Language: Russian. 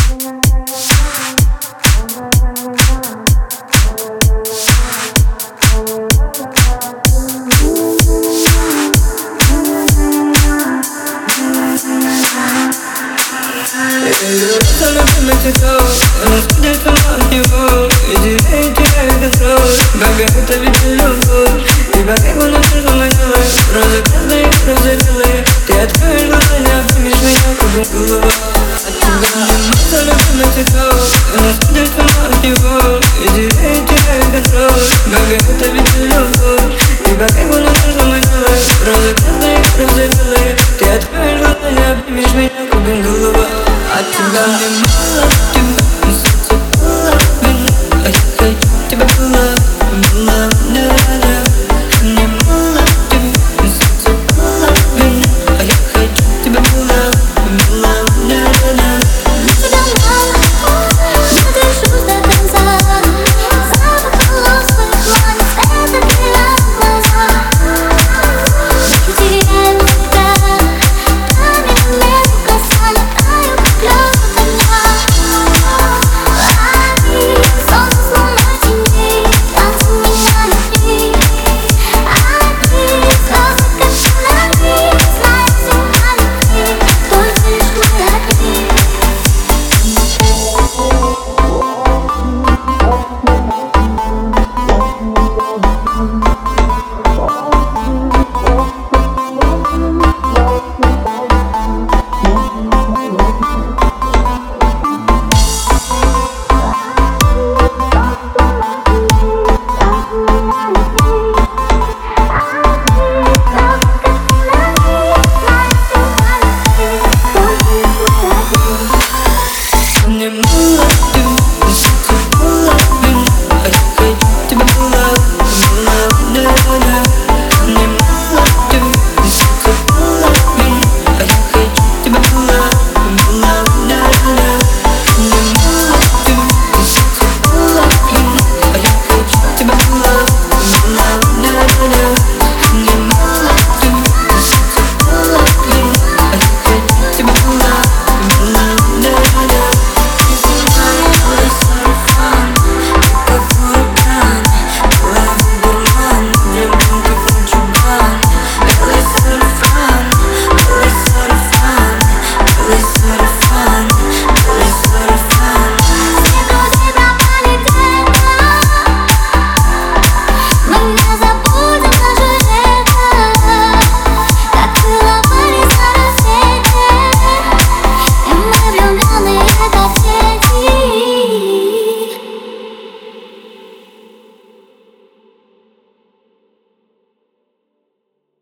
Бабе, это ведь любовь. Тебя как бы на сердце нагнала. Розы красные, розы белые. Ты откроешь глаза, не обнимешь меня, как голова. От тебя мне мало любимых цветов. И находишь сама от него. И теряю контроль. Бабе, это ведь любовь. Тебя как бы на сердце нагнала. Розы красные, розы белые. Ты откроешь глаза, не обнимешь меня, как голова. От тебя мне мало.